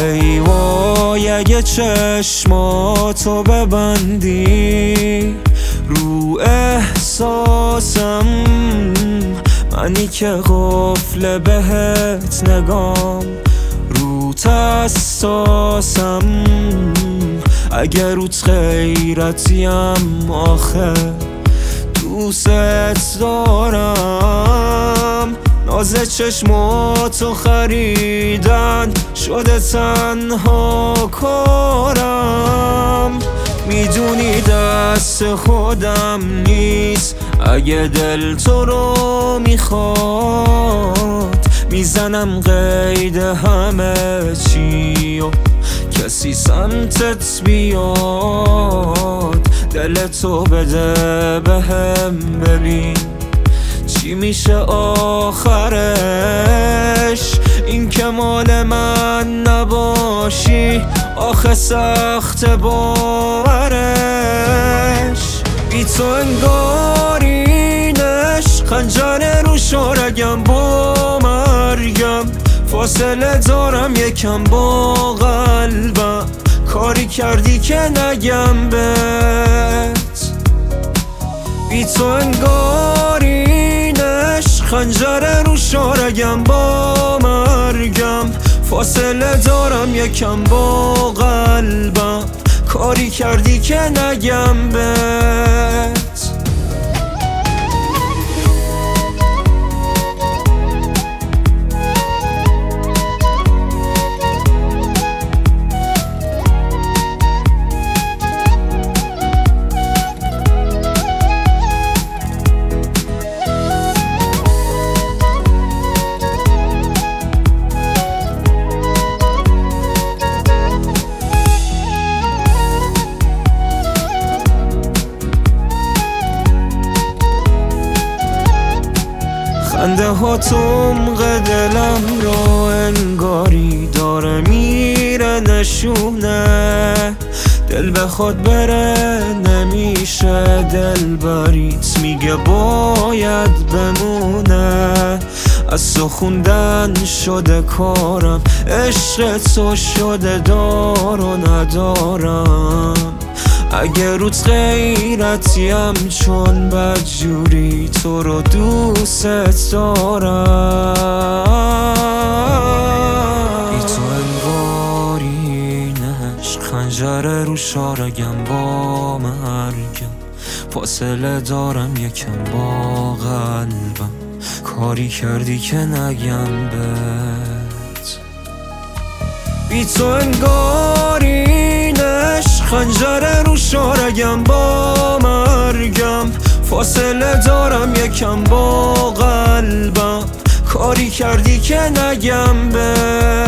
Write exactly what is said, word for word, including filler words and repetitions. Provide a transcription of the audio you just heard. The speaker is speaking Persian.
ای وای اگه چشماتو ببندی رو احساسم، منی که قفل بهت نگام رو تساسم، اگه روت غیرتیم آخه دوست دارم. ناز چشماتو خریدن شده تنها کارم، میدونی دست خودم نیست اگه دل تو رو میخواد، میزنم قید همه چی و کسی سمتت بیاد، دلتو بده بهم ببین چی میشه آخرش، این که مال من نباشی آخه سخت باورش. بی تو انگار این عشق خنجر رو شارگم با مرگم، فاصله دارم یکم با قلبم، کاری کردی که نگم بهت. بی تو انگار این عشق خنجر رو شارگم با مرگم، فاصله دارم یکم با قلبم، کاری کردی که نگم بهت. خنده ها تمق دلم رو انگاری داره میره نشونه، دل بخواد بره نمیشه، دل بریت میگه باید بمونه. از تو خوندن شده کارم، عشق تو شده دار و ندارم، اگه روت غیرتیم چون بدجوری تو رو دوست دارم. بی تو انگار این عشق خنجر رو شارگم با مرگم، فاصله دارم یکم با قلبم، کاری کردی که نگم بهت. بی تو انگار این عشق خنجر رو شارگم با مرگم، فاصله دارم یکم با قلبم، کاری کردی که نگم بهت.